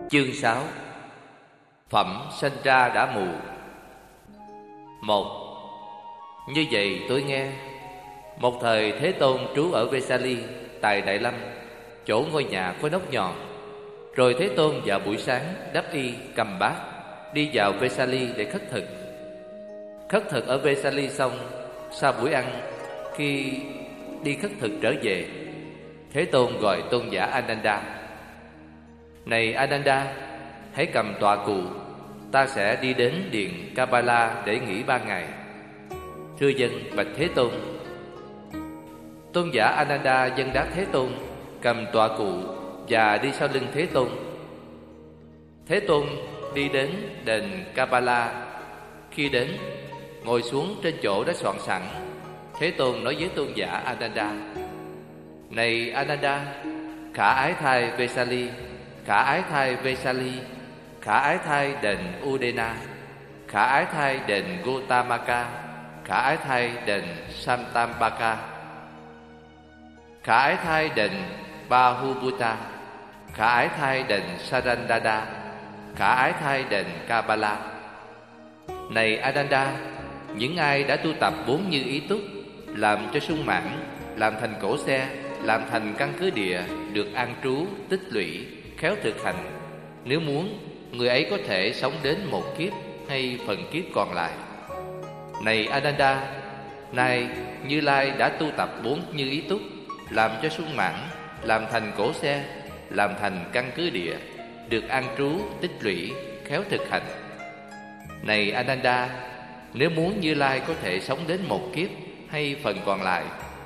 Chương 6. Phẩm sanh ra đã mù. 1. Như vậy tôi nghe, một thời Thế Tôn trú ở Vesali tại Đại Lâm, chỗ ngôi nhà có nóc nhọn. Rồi Thế Tôn vào buổi sáng đắp y cầm bát, đi vào Vesali để khất thực. Khất thực ở Vesali xong, sau buổi ăn, khi đi khất thực trở về, Thế Tôn gọi tôn giả Ananda: Này Ananda, hãy cầm tọa cụ, ta sẽ đi đến điện Kapala để nghỉ 3 ngày. Thưa dân, bạch Thế Tôn. Tôn giả Ananda dâng đáp Thế Tôn, cầm tọa cụ và đi sau lưng Thế Tôn. Thế Tôn đi đến đền Kapala. Khi đến, ngồi xuống trên chỗ đã soạn sẵn. Thế Tôn nói với tôn giả Ananda: Này Ananda, khả ái thai Vesali, khả ái thai Vesali, khả ái thai đền Udena, khả ái thai đền Gotamaka, khả ái thai đền Samtambaka, khả ái thai đền Bahubhuta, khả ái thai đền Sarandada, khả ái thai đền Kabala. Này Ananda, những ai đã tu tập 4 như ý túc, làm cho sung mãn, làm thành cổ xe, làm thành căn cứ địa, được an trú, tích lũy, khéo thực hành, nếu muốn, người ấy có thể sống đến một kiếp hay phần kiếp còn lại. Này Ananda, nay Như Lai đã tu tập 4 như ý túc, làm cho sung mãn, làm thành cổ xe, làm thành căn cứ địa, được an trú, tích lũy, khéo thực hành. Này Ananda, nếu muốn Như Lai có thể sống đến một kiếp hay phần còn lại.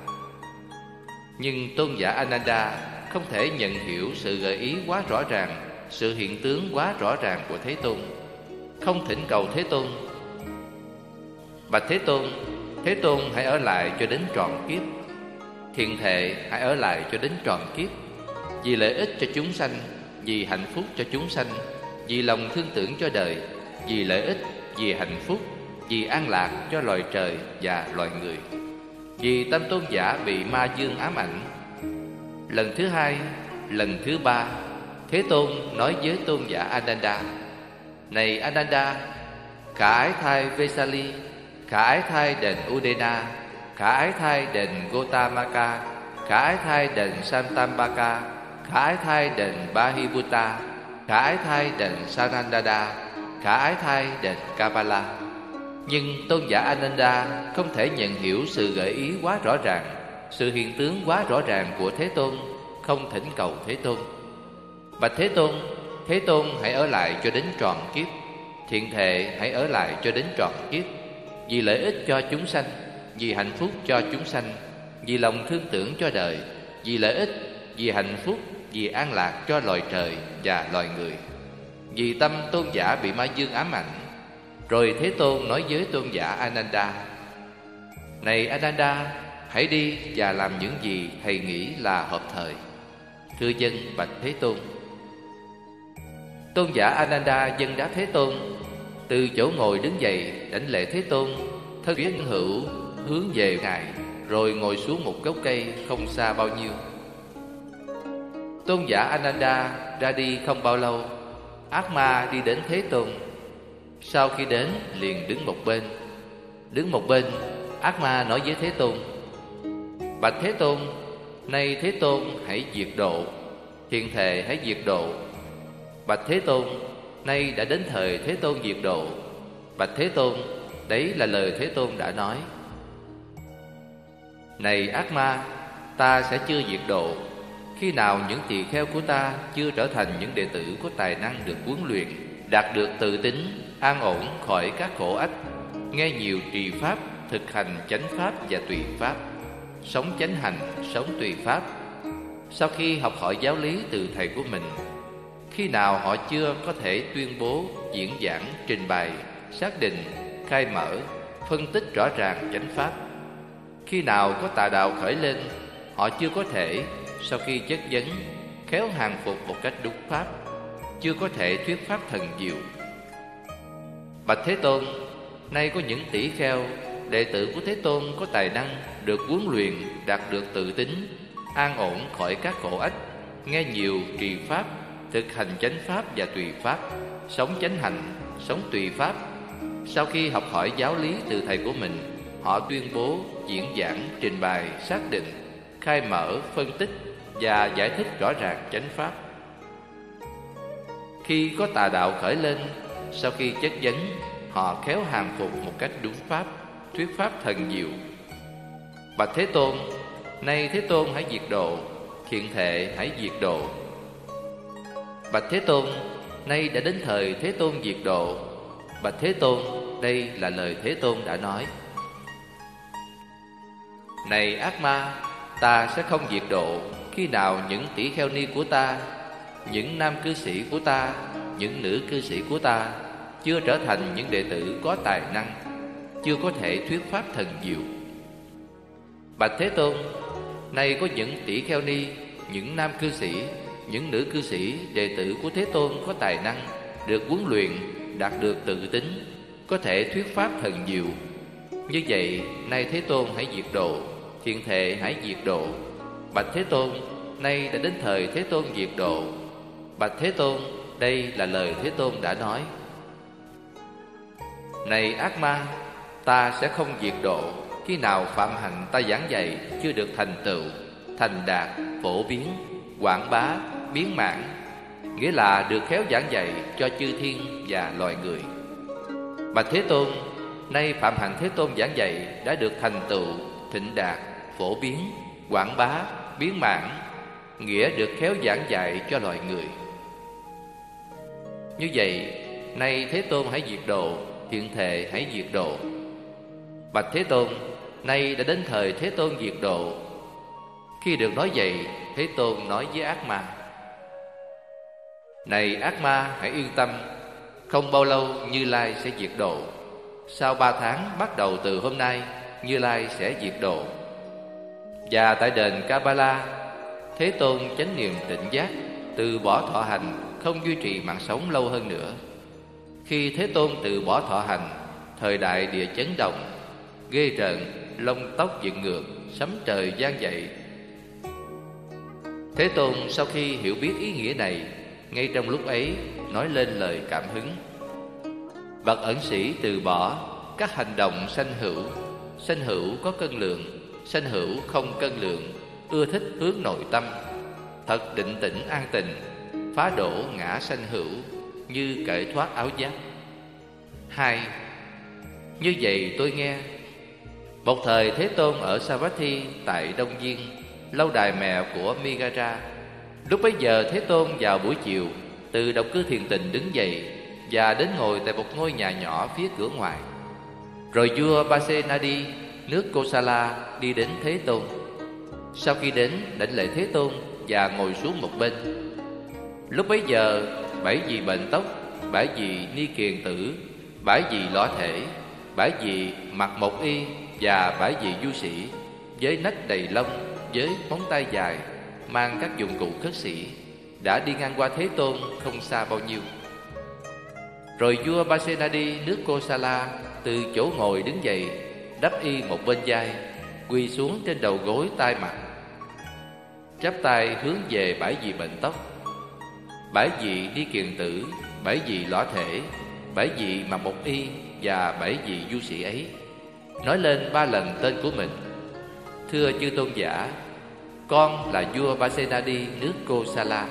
Nhưng tôn giả Ananda không thể nhận hiểu sự gợi ý quá rõ ràng, sự hiện tướng quá rõ ràng của Thế Tôn, không thỉnh cầu Thế Tôn: Bạch Thế Tôn, Thế Tôn hãy ở lại cho đến trọn kiếp. Thiện thệ hãy ở lại cho đến trọn kiếp, vì lợi ích cho chúng sanh, vì hạnh phúc cho chúng sanh, vì lòng thương tưởng cho đời, vì lợi ích, vì hạnh phúc, vì an lạc cho loài trời và loài người. Vì tâm tôn giả bị ma dương ám ảnh. Lần thứ 2, lần thứ 3, Thế Tôn nói với tôn giả Ananda: Này Ananda, khả ái thai Vesali, khả ái thai đền Udena, khả ái thai đền Gotamaka, khả ái thai đền Samtambaka, khả ái thai đền Bahibhuta, khả ái thai đền Sarandada, khả ái thai đền Kapala. Nhưng tôn giả Ananda không thể nhận hiểu sự gợi ý quá rõ ràng, sự hiện tướng quá rõ ràng của Thế Tôn, không thỉnh cầu Thế Tôn: Bạch Thế Tôn, Thế Tôn hãy ở lại cho đến trọn kiếp. Thiện thệ hãy ở lại cho đến trọn kiếp, vì lợi ích cho chúng sanh, vì hạnh phúc cho chúng sanh, vì lòng thương tưởng cho đời, vì lợi ích, vì hạnh phúc, vì an lạc cho loài trời và loài người. Vì tâm tôn giả bị ma dương ám ảnh. Rồi Thế Tôn nói với tôn giả Ananda: Này Ananda, hãy đi và làm những gì thầy nghĩ là hợp thời. Thưa dân, bạch Thế Tôn. Tôn giả Ananda dâng đáp Thế Tôn, từ chỗ ngồi đứng dậy đảnh lễ Thế Tôn, thân phía hữu hướng về ngài, rồi ngồi xuống một gốc cây không xa bao nhiêu. Tôn giả Ananda ra đi không bao lâu, ác ma đi đến Thế Tôn. Sau khi đến liền đứng một bên. Đứng một bên, ác ma nói với Thế Tôn: Bạch Thế Tôn, nay Thế Tôn hãy diệt độ. Thiện thệ hãy diệt độ. Bạch Thế Tôn, nay đã đến thời Thế Tôn diệt độ. Bạch Thế Tôn, đấy là lời Thế Tôn đã nói. Này ác ma, ta sẽ chưa diệt độ. Khi nào những tỳ kheo của ta chưa trở thành những đệ tử có tài năng được huấn luyện, đạt được tự tính, an ổn khỏi các khổ ách, nghe nhiều trì pháp, thực hành chánh pháp và tùy pháp, sống chánh hành, sống tùy pháp. Sau khi học hỏi giáo lý từ thầy của mình, khi nào họ chưa có thể tuyên bố, diễn giảng, trình bày, xác định, khai mở, phân tích rõ ràng chánh pháp. Khi nào có tà đạo khởi lên, họ chưa có thể, sau khi chất vấn, khéo hàng phục một cách đúng pháp, chưa có thể thuyết pháp thần diệu. Bạch Thế Tôn, nay có những tỷ kheo, đệ tử của Thế Tôn có tài năng, được huấn luyện, đạt được tự tính, an ổn khỏi các khổ ách, nghe nhiều trì pháp, thực hành chánh pháp và tùy pháp, sống chánh hạnh, sống tùy pháp. Sau khi học hỏi giáo lý từ thầy của mình, họ tuyên bố, diễn giảng, trình bày, xác định, khai mở, phân tích và giải thích rõ ràng chánh pháp. Khi có tà đạo khởi lên, sau khi chất vấn, họ khéo hàm phục một cách đúng pháp, thuyết pháp thần diệu. Bạch Thế Tôn, nay Thế Tôn hãy diệt độ, thiện thệ hãy diệt độ. Bạch Thế Tôn, nay đã đến thời Thế Tôn diệt độ. Bạch Thế Tôn, đây là lời Thế Tôn đã nói. Này ác ma, ta sẽ không diệt độ khi nào những tỷ kheo ni của ta, những nam cư sĩ của ta, những nữ cư sĩ của ta chưa trở thành những đệ tử có tài năng, chưa có thể thuyết pháp thần diệu. Bạch Thế Tôn, nay có những tỷ kheo ni, những nam cư sĩ, những nữ cư sĩ, đệ tử của Thế Tôn có tài năng, được huấn luyện, đạt được tự tính, có thể thuyết pháp thần diệu. Như vậy, nay Thế Tôn hãy diệt độ, thiện thệ hãy diệt độ. Bạch Thế Tôn, nay đã đến thời Thế Tôn diệt độ. Bạch Thế Tôn, đây là lời Thế Tôn đã nói. Này ác ma, ta sẽ không diệt độ khi nào phạm hạnh ta giảng dạy chưa được thành tựu, thành đạt, phổ biến, quảng bá, biến mãn, nghĩa là được khéo giảng dạy cho chư thiên và loài người. Bạch Thế Tôn, nay phạm hạnh Thế Tôn giảng dạy đã được thành tựu, thịnh đạt, phổ biến, quảng bá, biến mãn, nghĩa được khéo giảng dạy cho loài người. Như vậy, nay Thế Tôn hãy diệt độ, thiện thệ hãy diệt độ. Bạch Thế Tôn, nay đã đến thời Thế Tôn diệt độ. Khi được nói vậy, Thế Tôn nói với ác ma: Này ác ma, hãy yên tâm, không bao lâu Như Lai sẽ diệt độ. Sau 3 tháng bắt đầu từ hôm nay, Như Lai sẽ diệt độ. Và tại đền Kabbalah, Thế Tôn chánh niệm tỉnh giác, từ bỏ thọ hành, không duy trì mạng sống lâu hơn nữa. Khi Thế Tôn từ bỏ thọ hành, thời đại địa chấn động, ghê rợn, lông tóc dựng ngược, sấm trời vang dậy. Thế Tôn sau khi hiểu biết ý nghĩa này, ngay trong lúc ấy nói lên lời cảm hứng: Bậc ẩn sĩ từ bỏ các hành động sanh hữu có cân lượng, sanh hữu không cân lượng, ưa thích hướng nội tâm, thật định tĩnh an tình, phá đổ ngã sanh hữu, như cởi thoát áo giáp. 2. Như vậy tôi nghe, một thời Thế Tôn ở Savatthi tại Đông Viên, lâu đài mèo của Megara. Lúc bấy giờ Thế Tôn vào buổi chiều từ động cư thiền tịnh đứng dậy và đến ngồi tại một ngôi nhà nhỏ phía cửa ngoài. Rồi vua Pasenadi nước Kosala đi đến Thế Tôn. Sau khi đến, đảnh lễ Thế Tôn và ngồi xuống một bên. Lúc bấy giờ 7 vị bệnh tóc, 7 vị ni kiền tử, 7 vị lõa thể, 7 vị mặc một y và 7 vị du sĩ với nách đầy lông, với móng tay dài, mang các dụng cụ khất sĩ, đã đi ngang qua Thế Tôn không xa bao nhiêu. Rồi vua Pasenadi nước Kosala từ chỗ ngồi đứng dậy, đắp y một bên vai, quỳ xuống trên đầu gối tai mặt, chắp tay hướng về 7 vị bệnh tóc, 7 vị đi kiền tử, 7 vị lõa thể, 7 vị mặc một y và 7 vị du sĩ ấy, nói lên 3 lần tên của mình: Thưa chư tôn giả, con là vua Pasenadi nước Kosala.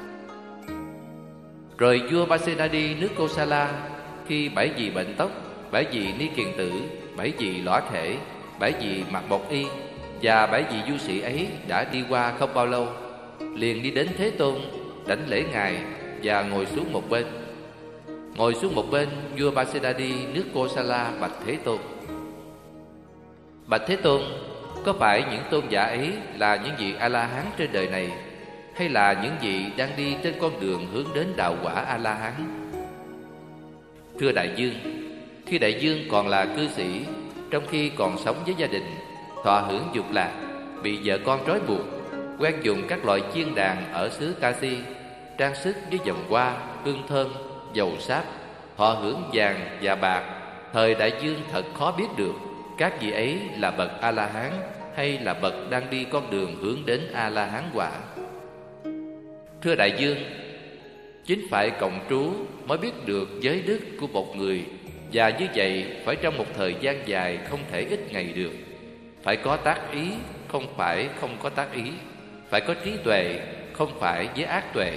Rồi vua Pasenadi nước Kosala, khi 7 vị bệnh tóc, 7 vị ni kiền tử, 7 vị lõa thể, 7 vị mặc một y và 7 vị du sĩ ấy đã đi qua không bao lâu, liền đi đến Thế Tôn, đảnh lễ ngài và ngồi xuống một bên. Ngồi xuống một bên, vua Pasenadi nước Kosala bạch Thế Tôn: Bạch Thế Tôn, có phải những tôn giả ấy là những vị A-la-hán trên đời này, hay là những vị đang đi trên con đường hướng đến đạo quả A-la-hán? Thưa đại vương, khi đại vương còn là cư sĩ, trong khi còn sống với gia đình, thọ hưởng dục lạc, bị vợ con trói buộc, quen dùng các loại chiên đàn ở xứ Kasi, trang sức với vòng hoa, hương thơm, dầu sáp, thọ hưởng vàng và bạc, thời đại vương thật khó biết được các vị ấy là bậc A-la-hán hay là bậc đang đi con đường hướng đến A-la-hán quả. Thưa đại vương, Chính phải cộng trú mới biết được giới đức của một người, và như vậy phải trong một thời gian dài, không thể ít ngày được. Phải có tác ý, không phải không có tác ý. Phải có trí tuệ, không phải với ác tuệ.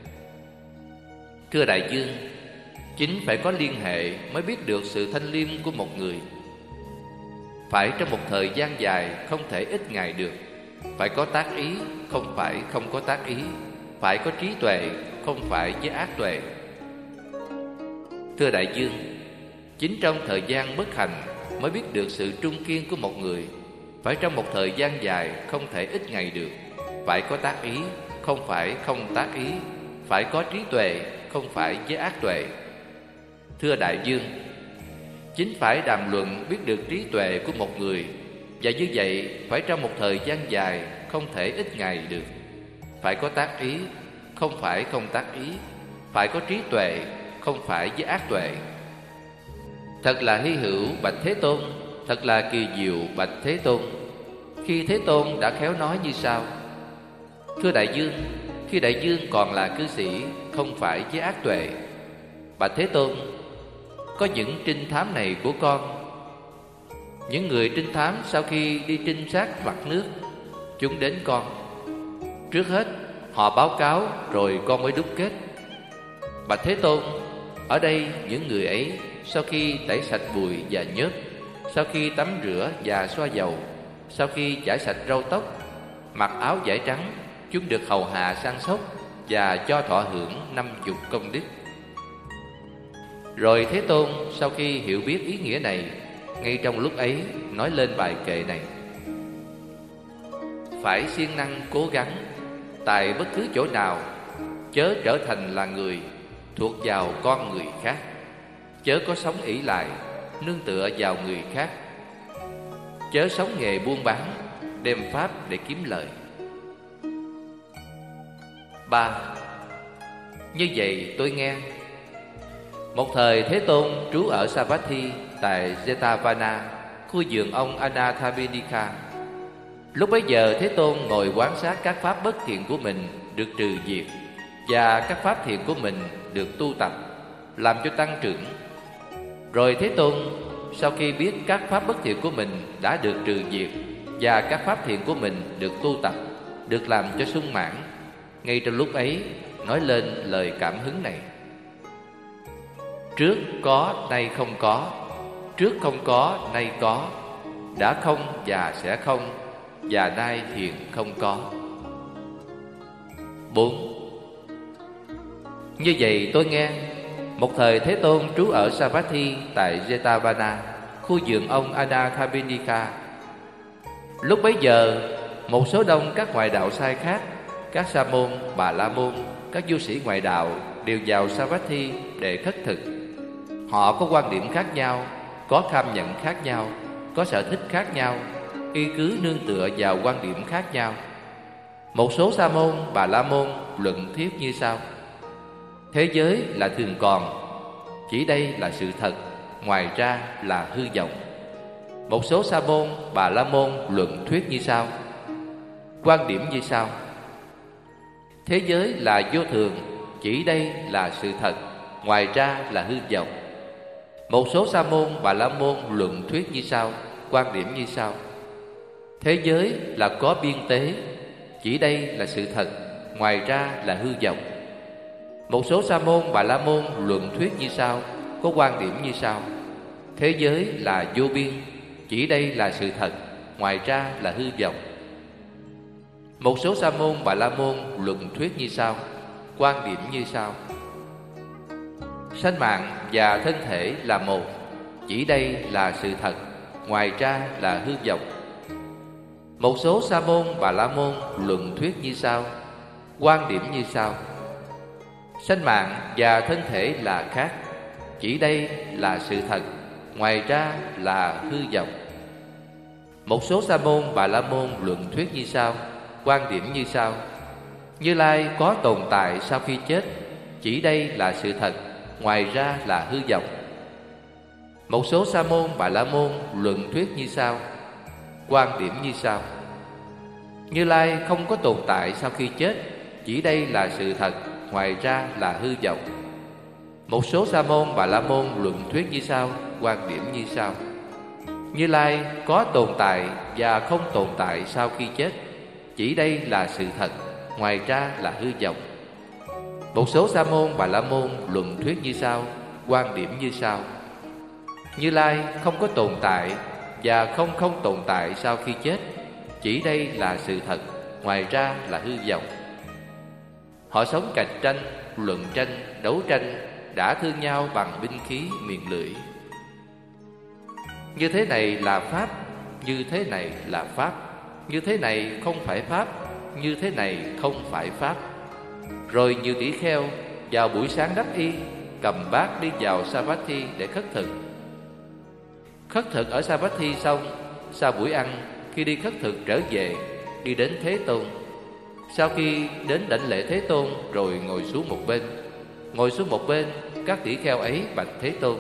Thưa đại dương, chính phải có liên hệ mới biết được sự thanh liêm của một người. Phải trong một thời gian dài, không thể ít ngày được. Phải có tác ý, không phải không có tác ý. Phải có trí tuệ, không phải với ác tuệ. Thưa đại dương, chính trong thời gian bất hành mới biết được sự trung kiên của một người. Phải trong một thời gian dài, không thể ít ngày được. Phải có tác ý, không phải không tác ý. Phải có trí tuệ, không phải với ác tuệ. Thưa đại dương, chính phải đàm luận biết được trí tuệ của một người, và như vậy phải trong một thời gian dài, không thể ít ngày được. Phải có tác ý, không phải không tác ý. Phải có trí tuệ, không phải với ác tuệ. Thật là hy hữu bạch Thế Tôn, thật là kỳ diệu bạch Thế Tôn. Khi Thế Tôn đã khéo nói như sau: Thưa đại dương, khi đại dương còn là cư sĩ, không phải với ác tuệ. Bạch Thế Tôn, có những trinh thám này của con. Những người trinh thám sau khi đi trinh sát mặt nước, chúng đến con. Trước hết họ báo cáo, rồi con mới đúc kết. Bạch Thế Tôn, ở đây những người ấy sau khi tẩy sạch bụi và nhớp, sau khi tắm rửa và xoa dầu, sau khi chải sạch râu tóc, mặc áo vải trắng, chúng được hầu hạ săn sóc và cho thọ hưởng 50 công đức. Rồi Thế Tôn sau khi hiểu biết ý nghĩa này, ngay trong lúc ấy nói lên bài kệ này: Phải siêng năng cố gắng, tại bất cứ chỗ nào, chớ trở thành là người thuộc vào con người khác. Chớ có sống ỷ lại, nương tựa vào người khác. Chớ sống nghề buôn bán, đem pháp để kiếm lợi. 3. Như vậy tôi nghe. Một thời Thế Tôn trú ở Savatthi tại Jetavana, khu vườn ông Anathapindika. Lúc bấy giờ Thế Tôn ngồi quan sát các pháp bất thiện của mình được trừ diệt, và các pháp thiện của mình được tu tập, làm cho tăng trưởng. Rồi Thế Tôn sau khi biết các pháp bất thiện của mình đã được trừ diệt, và các pháp thiện của mình được tu tập, được làm cho sung mãn, ngay trong lúc ấy nói lên lời cảm hứng này: Trước có nay không có, trước không có nay có, đã không và sẽ không, và nay hiện không có. 4. Như vậy tôi nghe. Một thời Thế Tôn trú ở Savatthi tại Jetavana, khu vườn ông Anathapindika. Lúc bấy giờ, một số đông các ngoại đạo sai khác, các sa môn, bà la môn, các du sĩ ngoại đạo đều vào Savatthi để khất thực. Họ có quan điểm khác nhau, có tham nhận khác nhau, có sở thích khác nhau, y cứ nương tựa vào quan điểm khác nhau. Một số sa môn, bà la môn luận thuyết như sau: Thế giới là thường còn, chỉ đây là sự thật, ngoài ra là hư vọng. Một số sa môn, bà la môn luận thuyết như sau: Quan điểm như sau: Thế giới là vô thường, chỉ đây là sự thật, ngoài ra là hư vọng. Một số sa môn, bà la môn luận thuyết như sau: Quan điểm như sau: Thế giới là có biên tế, chỉ đây là sự thật, ngoài ra là hư vọng. Một số sa môn, bà la môn luận thuyết như sau, có quan điểm như sau: Thế giới là vô biên, chỉ đây là sự thật, ngoài ra là hư vọng. Một số sa môn, bà la môn luận thuyết như sau, quan điểm như sau: Sanh mạng và thân thể là một, chỉ đây là sự thật, ngoài ra là hư vọng. Một số sa môn, bà la môn luận thuyết như sau, quan điểm như sau: Sanh mạng và thân thể là khác, chỉ đây là sự thật, ngoài ra là hư vọng. Một số sa môn, bà la môn luận thuyết như sau, quan điểm như sau: Như Lai có tồn tại sau khi chết, chỉ đây là sự thật, ngoài ra là hư vọng. Một số sa môn, bà la môn luận thuyết như sau, quan điểm như sau: Như Lai không có tồn tại sau khi chết, chỉ đây là sự thật, ngoài ra là hư vọng. Một số Sa môn Bà La môn luận thuyết như sau, quan điểm như sau: Như Lai có tồn tại và không tồn tại sau khi chết, chỉ đây là sự thật, ngoài ra là hư vọng. Một số Sa môn Bà La môn luận thuyết như sau, quan điểm như sau: Như Lai không có tồn tại và không tồn tại sau khi chết, chỉ đây là sự thật, ngoài ra là hư vọng. Họ sống cạnh tranh, luận tranh, đấu tranh, đã thương nhau bằng binh khí miệng lưỡi. Như thế này là pháp, như thế này là pháp, như thế này không phải pháp, như thế này không phải pháp. Rồi nhiều tỷ kheo vào buổi sáng đắp y, cầm bát đi vào Savatthi để khất thực. Khất thực ở Savatthi xong, sau buổi ăn, khi đi khất thực trở về, đi đến Thế Tôn. Sau khi đến đảnh lễ Thế Tôn rồi ngồi xuống một bên. Ngồi xuống một bên, các tỷ kheo ấy bạch Thế Tôn: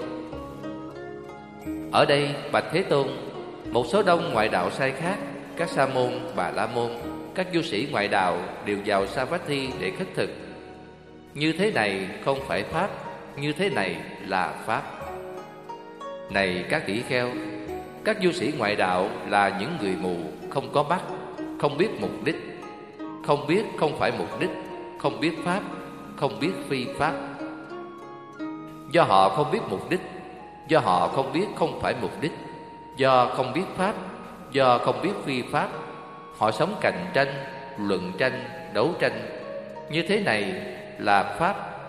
Ở đây bạch Thế Tôn, một số đông ngoại đạo sai khác, các Sa môn Bà La môn, các du sĩ ngoại đạo đều vào Savatthi để khất thực. Như thế này không phải pháp, như thế này là pháp. Này các tỷ kheo, các du sĩ ngoại đạo là những người mù, không có mắt, không biết mục đích, không biết không phải mục đích, không biết pháp, không biết phi pháp. Do họ không biết mục đích, do họ không biết không phải mục đích, do không biết pháp, do không biết phi pháp, họ sống cạnh tranh, luận tranh, đấu tranh. Như thế này là pháp.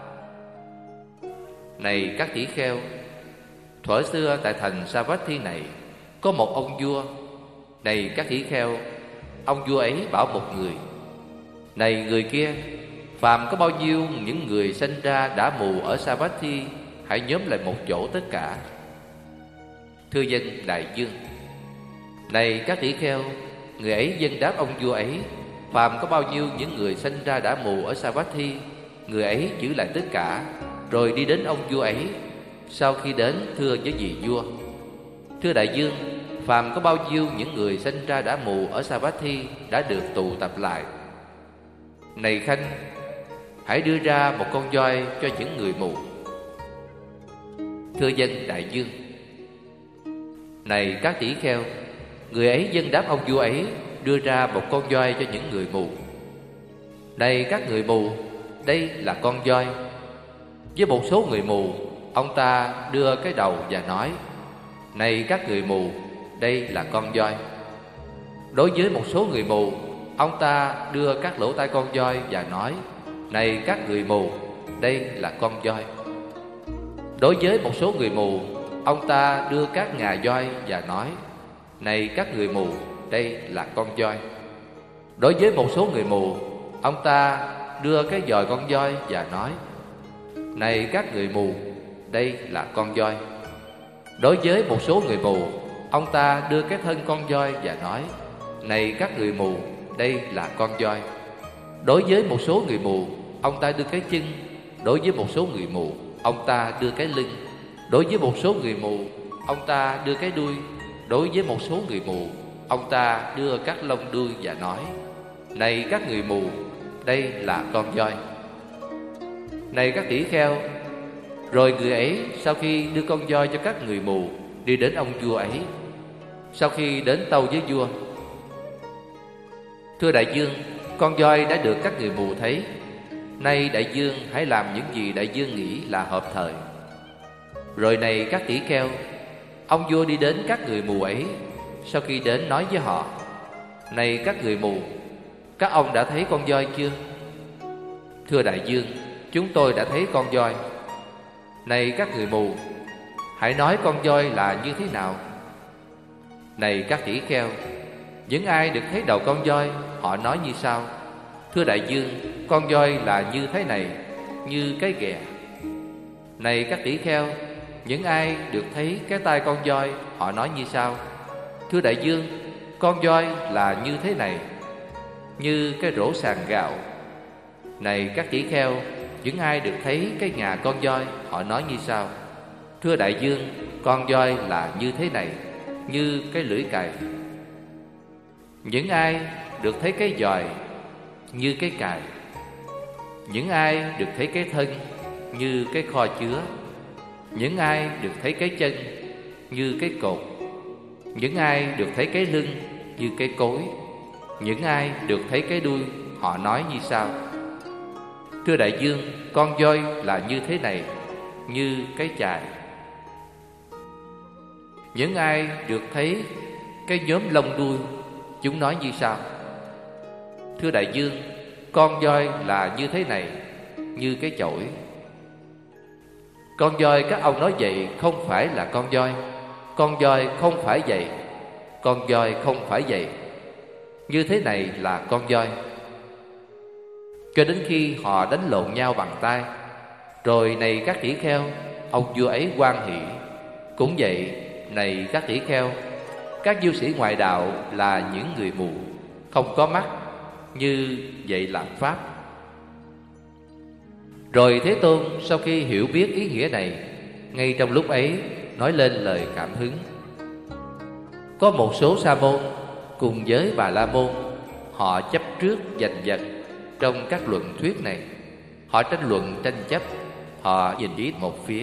Này các tỷ kheo, thuở xưa tại thành Savatthi này có một ông vua. Này các tỷ kheo, ông vua ấy bảo một người: Này người kia, phàm có bao nhiêu những người sanh ra đã mù ở Savatthi, hãy nhóm lại một chỗ tất cả. Thưa dân đại dương. Này các tỷ kheo, người ấy dân đáp ông vua ấy: Phàm có bao nhiêu những người sanh ra đã mù ở Savatthi, người ấy giữ lại tất cả, rồi đi đến ông vua ấy. Sau khi đến thưa với vị vua: Thưa đại dương, phàm có bao nhiêu những người sanh ra đã mù ở Savatthi đã được tụ tập lại. Này khanh, hãy đưa ra một con voi cho những người mù. Thưa dân đại dương. Này các tỷ kheo, người ấy dân đáp ông vua ấy đưa ra một con voi cho những người mù. Này các người mù, đây là con voi. Với một số người mù, ông ta đưa cái đầu và nói: Này các người mù, đây là con voi. Đối với một số người mù, ông ta đưa các lỗ tai con voi và nói: Này các người mù, đây là con voi. Đối với một số người mù, ông ta đưa các ngà voi và nói: Này các người mù, đây là con voi. Đối với một số người mù, ông ta đưa cái giòi con voi và nói: Này các người mù, đây là con voi. Đối với một số người mù, ông ta đưa cái thân con voi và nói: Này các người mù, đây là con voi. Đối với một số người mù, ông ta đưa cái chân. Đối với một số người mù, ông ta đưa cái lưng. Đối với một số người mù, ông ta đưa cái đuôi. Đối với một số người mù, ông ta đưa các lông đuôi và nói: Này các người mù, đây là con voi. Này các tỷ kheo. Rồi người ấy sau khi đưa con voi cho các người mù, đi đến ông vua ấy. Sau khi đến tâu với vua: Thưa đại dương, con voi đã được các người mù thấy. Nay đại dương hãy làm những gì đại dương nghĩ là hợp thời. Rồi này các tỷ kheo, ông vua đi đến các người mù ấy. Sau khi đến nói với họ: Này các người mù, các ông đã thấy con voi chưa? Thưa đại dương, chúng tôi đã thấy con voi. Này các người mù, hãy nói con voi là như thế nào? Này các tỷ kheo, những ai được thấy đầu con voi, họ nói như sau: Thưa đại dương, con voi là như thế này, như cái ghè. Này các tỷ kheo, những ai được thấy cái tai con voi, họ nói như sau: Thưa đại dương, con voi là như thế này, như cái rổ sàn gạo. Này các tỷ kheo, những ai được thấy cái ngà con voi, họ nói như sau: Thưa đại dương, con voi là như thế này, như cái lưỡi cày. Những ai được thấy cái giòi, như cái cày. Những ai được thấy cái thân như cái kho chứa, những ai được thấy cái chân như cái cột, những ai được thấy cái lưng như cái cối, những ai được thấy cái đuôi, họ nói như sau: Thưa đại dương, con voi là như thế này, như cái chài. Những ai được thấy cái nhóm lông đuôi, chúng nói như sau: Thưa đại dương, con voi là như thế này, như cái chổi. Con voi các ông nói vậy không phải là con voi. Con voi không phải vậy. Con voi không phải vậy. Như thế này là con voi. Cho đến khi họ đánh lộn nhau bằng tay. Rồi này các tỷ kheo, ông vua ấy hoan hỷ. Cũng vậy, này các tỷ kheo, các du sĩ ngoại đạo là những người mù, không có mắt, như vậy là pháp. Rồi Thế Tôn sau khi hiểu biết ý nghĩa này, ngay trong lúc ấy nói lên lời cảm hứng. Có một số sa môn cùng với Bà La Môn, họ chấp trước giành giật trong các luận thuyết này. Họ tranh luận tranh chấp, họ nhìn ý một phía.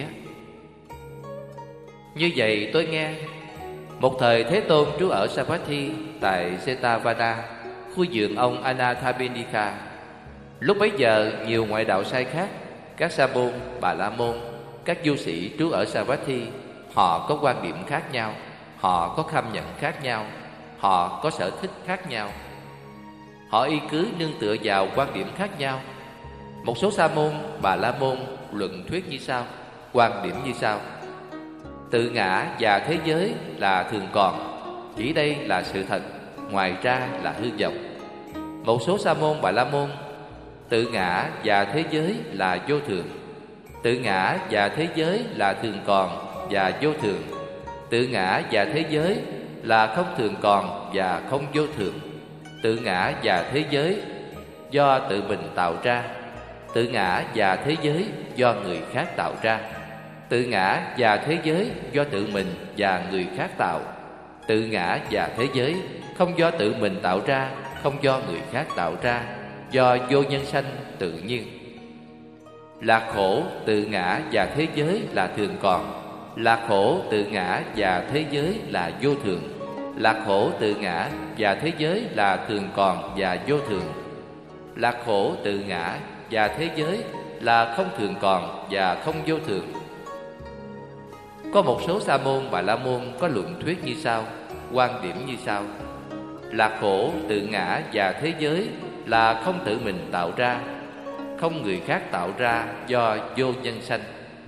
Như vậy tôi nghe, một thời Thế Tôn trú ở Savatthi tại Setavana, khu vườn ông Anathapindika. Lúc bấy giờ nhiều ngoại đạo sai khác, các sa môn, Bà La Môn, các du sĩ trú ở Savatthi, họ có quan điểm khác nhau, họ có kham nhận khác nhau, họ có sở thích khác nhau. Họ y cứ nương tựa vào quan điểm khác nhau. Một số sa môn, Bà La Môn luận thuyết như sau, quan điểm như sau: Tự ngã và thế giới là thường còn, chỉ đây là sự thật, ngoài ra là hư vọng. Một số sa môn, Bà La Môn: Tự ngã và thế giới là vô thường. Tự ngã và thế giới là thường còn và vô thường. Tự ngã và thế giới là không thường còn và không vô thường. Tự ngã và thế giới do tự mình tạo ra. Tự ngã và thế giới do người khác tạo ra. Tự ngã và thế giới do tự mình và người khác tạo. Tự ngã và thế giới không do tự mình tạo ra, không do người khác tạo ra, do vô nhân sanh tự nhiên. Lạc khổ, tự ngã và thế giới là thường còn. Lạc khổ, tự ngã và thế giới là vô thường. Lạc khổ, tự ngã và thế giới là thường còn và vô thường. Lạc khổ, tự ngã và thế giới là không thường còn và không vô thường. Có một số sa môn, Bà La Môn có luận thuyết như sau, quan điểm như sau: Lạc khổ, tự ngã và thế giới là không tự mình tạo ra, không người khác tạo ra, do vô nhân sanh.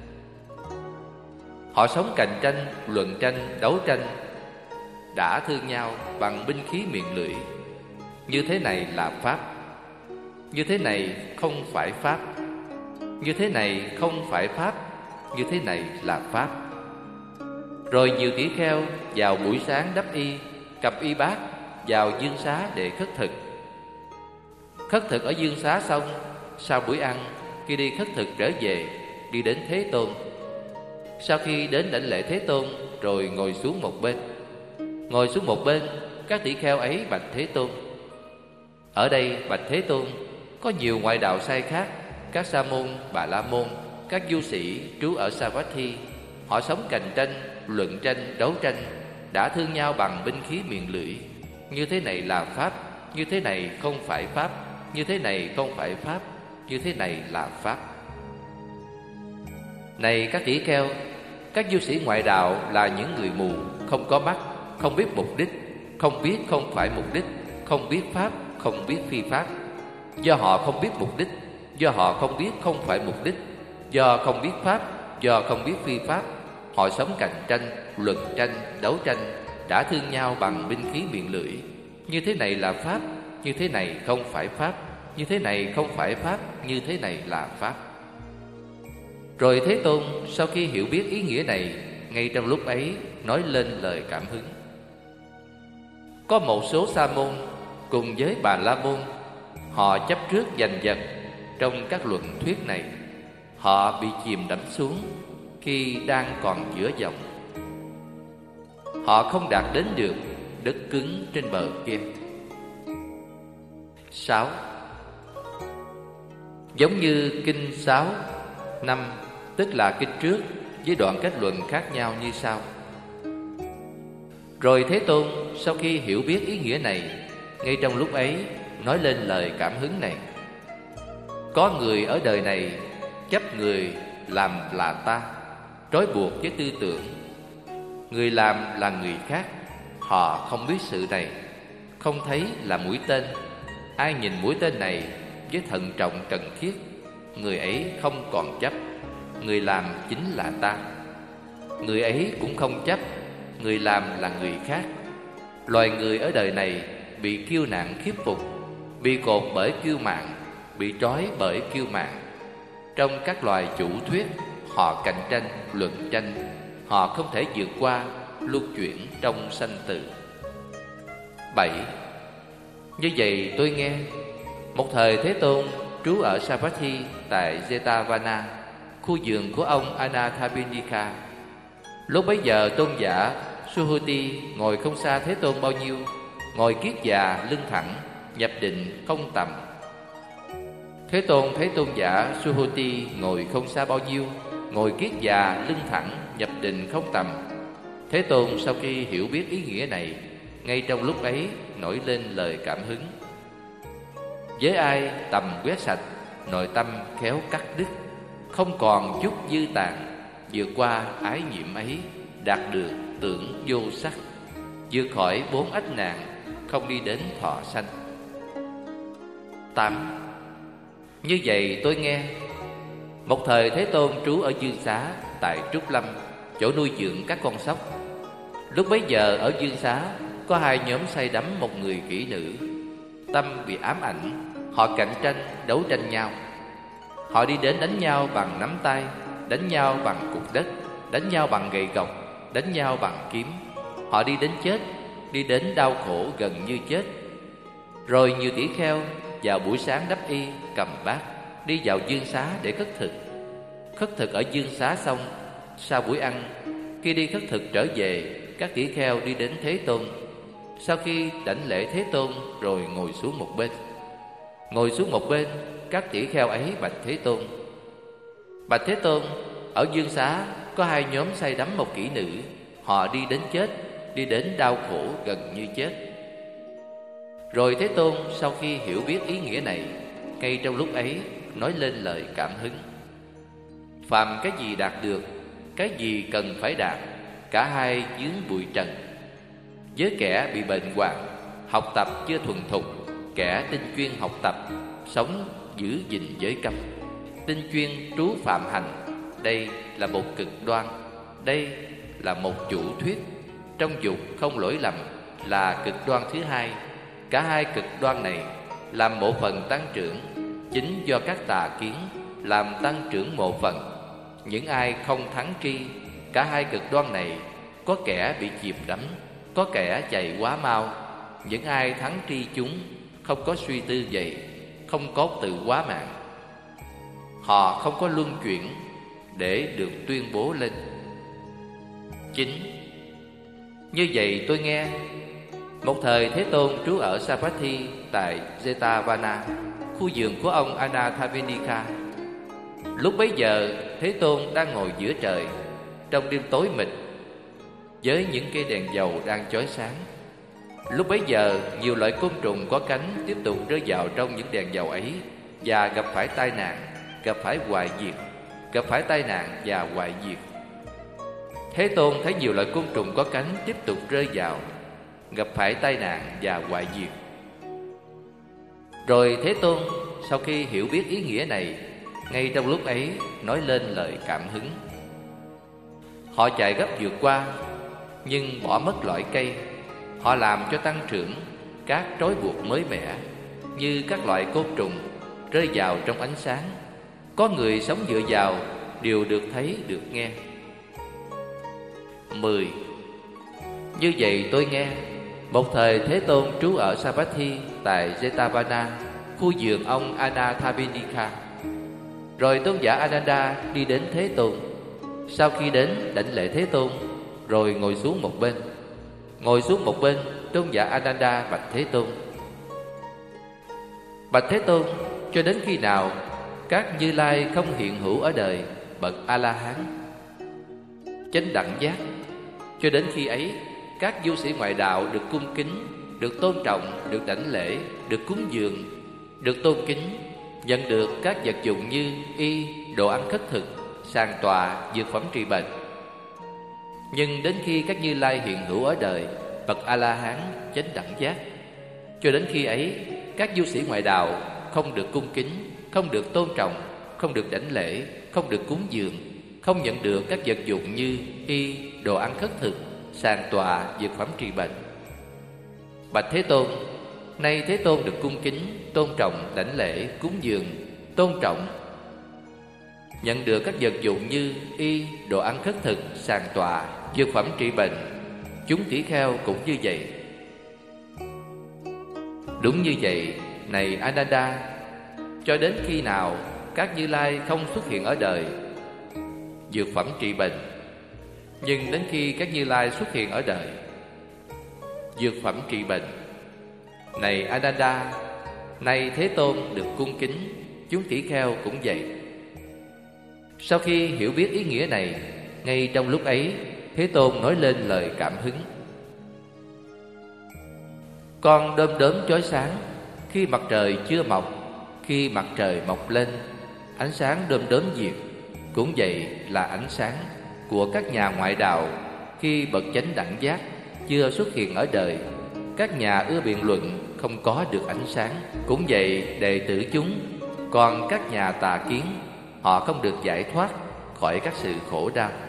Họ sống cạnh tranh, luận tranh, đấu tranh, đã thương nhau bằng binh khí miệng lưỡi. Như thế này là pháp. Như thế này không phải pháp. Như thế này không phải pháp. Như thế này là pháp. Rồi nhiều tỷ kheo vào buổi sáng đắp y, cầm y bát vào dương xá để khất thực. Khất thực ở dương xá xong, sau buổi ăn, khi đi khất thực trở về, đi đến Thế Tôn. Sau khi đến đảnh lễ Thế Tôn, rồi ngồi xuống một bên. Ngồi xuống một bên, các tỷ kheo ấy bạch Thế Tôn: Ở đây bạch Thế Tôn, có nhiều ngoại đạo sai khác, các sa môn, Bà La Môn, các du sĩ trú ở Savatthi. Họ sống cạnh tranh, luận tranh, đấu tranh, đã thương nhau bằng binh khí miệng lưỡi. Như thế này là pháp. Như thế này không phải pháp. Như thế này không phải pháp. Như thế này là pháp. Này các tỷ kheo, các du sĩ ngoại đạo là những người mù, không có mắt, không biết mục đích, không biết không phải mục đích, không biết pháp, không biết phi pháp. Do họ không biết mục đích, do họ không biết không phải mục đích, do không biết pháp, do không biết phi pháp, họ sống cạnh tranh, luận tranh, đấu tranh, đã thương nhau bằng binh khí miệng lưỡi. Như thế này là pháp. Như thế này không phải pháp. Như thế này không phải pháp. Như thế này là pháp. Rồi Thế Tôn sau khi hiểu biết ý nghĩa này, ngay trong lúc ấy nói lên lời cảm hứng. Có một số sa môn cùng với Bà La Môn, họ chấp trước giành giật trong các luận thuyết này. Họ bị chìm đắm xuống khi đang còn giữa dòng. Họ không đạt đến được đất cứng trên bờ kia. 6. Giống như kinh 6, 5, tức là kinh trước, với đoạn kết luận khác nhau như sau. Rồi Thế Tôn sau khi hiểu biết ý nghĩa này, ngay trong lúc ấy nói lên lời cảm hứng này: có người ở đời này chấp người làm là ta, trói buộc với tư tưởng. Người làm là người khác, họ không biết sự này, không thấy là mũi tên. Ai nhìn mũi tên này với thận trọng cần thiết, người ấy không còn chấp. Người làm chính là ta. Người ấy cũng không chấp, người làm là người khác. Loài người ở đời này bị kiêu nạn khiếp phục, bị cột bởi kiêu mạn, bị trói bởi kiêu mạn. Trong các loài chủ thuyết, họ cạnh tranh, luận tranh. Họ không thể vượt qua, luân chuyển trong sanh tử. 7. Như vậy tôi nghe, một thời Thế Tôn trú ở Savatthi tại Jetavana, khu vườn của ông Anathapindika. Lúc bấy giờ tôn giả Suhuti ngồi không xa Thế Tôn bao nhiêu, ngồi kiết già lưng thẳng, nhập định không tầm. Thế Tôn thấy tôn giả Suhuti ngồi không xa bao nhiêu, ngồi kiết già lưng thẳng, nhập định không tầm. Thế Tôn sau khi hiểu biết ý nghĩa này, ngay trong lúc ấy nổi lên lời cảm hứng: với ai tầm quét sạch, nội tâm khéo cắt đứt, không còn chút dư tàn, vượt qua ái nhiễm ấy, đạt được tưởng vô sắc, vượt khỏi 4 ách nạn, không đi đến thọ sanh. 8. Như vậy tôi nghe, một thời Thế Tôn trú ở Dương Xá tại Trúc Lâm, chỗ nuôi dưỡng các con sóc. Lúc bấy giờ ở Dương Xá có 2 nhóm say đắm một người kỹ nữ. Tâm bị ám ảnh, họ cạnh tranh, đấu tranh nhau. Họ đi đến đánh nhau bằng nắm tay, đánh nhau bằng cục đất, đánh nhau bằng gậy gộc, đánh nhau bằng kiếm. Họ đi đến chết, đi đến đau khổ gần như chết. Rồi nhiều tỷ kheo vào buổi sáng đắp y, cầm bát, đi vào Dương Xá để khất thực. Khất thực ở Dương Xá xong, sau buổi ăn, khi đi khất thực trở về, các tỷ kheo đi đến Thế Tôn. Sau khi đảnh lễ Thế Tôn rồi ngồi xuống một bên. Ngồi xuống một bên, các tỷ kheo ấy bạch Thế Tôn: bạch Thế Tôn, ở Dương Xá có 2 nhóm say đắm một kỹ nữ. Họ đi đến chết, đi đến đau khổ gần như chết. Rồi Thế Tôn sau khi hiểu biết ý nghĩa này, ngay trong lúc ấy nói lên lời cảm hứng: phàm cái gì đạt được, cái gì cần phải đạt, cả hai vướng bụi trần. Với kẻ bị bệnh hoạn, học tập chưa thuần thục, kẻ tinh chuyên học tập, sống giữ gìn giới cấm, tinh chuyên trú phạm hành, đây là một cực đoan. Đây là một chủ thuyết. Trong dục không lỗi lầm là cực đoan thứ hai. Cả hai cực đoan này làm một phần tăng trưởng, chính do các tà kiến làm tăng trưởng một phần. Những ai không thắng tri, cả hai cực đoan này, có kẻ bị chìm đắm, có kẻ chạy quá mau. Những ai thắng tri chúng, không có suy tư vậy, không có tự quá mạng, họ không có luân chuyển để được tuyên bố lên. 9. Như vậy tôi nghe, một thời Thế Tôn trú ở Savatthi tại Jetavana, khu vườn của ông Anathapindika. Lúc bấy giờ Thế Tôn đang ngồi giữa trời, trong đêm tối mịt, với những cây đèn dầu đang chói sáng. Lúc bấy giờ nhiều loại côn trùng có cánh tiếp tục rơi vào trong những đèn dầu ấy, và gặp phải tai nạn, gặp phải hoại diệt, gặp phải tai nạn và hoại diệt. Thế Tôn thấy nhiều loại côn trùng có cánh tiếp tục rơi vào, gặp phải tai nạn và hoại diệt. Rồi Thế Tôn sau khi hiểu biết ý nghĩa này, ngay trong lúc ấy nói lên lời cảm hứng: họ chạy gấp vượt qua, nhưng bỏ mất loại cây. Họ làm cho tăng trưởng các trói buộc mới mẻ, như các loại côn trùng rơi vào trong ánh sáng. Có người sống dựa vào đều được thấy được nghe. 10. Như vậy tôi nghe, một thời Thế Tôn trú ở Savatthi tại Jetavana, khu vườn ông Anathapindika. Rồi tôn giả Ananda đi đến Thế Tôn. Sau khi đến đảnh lễ Thế Tôn rồi ngồi xuống một bên. Ngồi xuống một bên, tôn giả Ananda bạch Thế Tôn: bạch Thế Tôn, cho đến khi nào các Như Lai không hiện hữu ở đời bậc A-la-hán chánh đẳng giác. Cho đến khi ấy, các du sĩ ngoại đạo được cung kính, được tôn trọng, được đảnh lễ, được cúng dường, được tôn kính, nhận được các vật dụng như y, đồ ăn khất thực, sàng tọa, dược phẩm trị bệnh. Nhưng đến khi các Như Lai hiện hữu ở đời bậc A-la-hán chánh đẳng giác, cho đến khi ấy, các du sĩ ngoại đạo không được cung kính, không được tôn trọng, không được đảnh lễ, không được cúng dường, không nhận được các vật dụng như y, đồ ăn khất thực, sàng tọa, dược phẩm trị bệnh. Bạch Thế Tôn, nay Thế Tôn được cung kính, tôn trọng, đảnh lễ, cúng dường, tôn trọng, nhận được các vật dụng như y, đồ ăn khất thực, sàng tọa, dược phẩm trị bệnh. Chúng tỷ kheo cũng như vậy. Đúng như vậy, này Ananda, cho đến khi nào các Như Lai không xuất hiện ở đời dược phẩm trị bệnh, nhưng đến khi các Như Lai xuất hiện ở đời dược phẩm trị bệnh, này Ananda, nay Thế Tôn được cung kính, chúng tỷ kheo cũng vậy. Sau khi hiểu biết ý nghĩa này, ngay trong lúc ấy, Thế Tôn nói lên lời cảm hứng. Con đom đóm chói sáng khi mặt trời chưa mọc, khi mặt trời mọc lên, ánh sáng đom đóm diệt. Cũng vậy là ánh sáng của các nhà ngoại đạo khi bậc chánh đẳng giác chưa xuất hiện ở đời. Các nhà ưa biện luận không có được ánh sáng. Cũng vậy đệ tử chúng, còn các nhà tà kiến, họ không được giải thoát khỏi các sự khổ đau.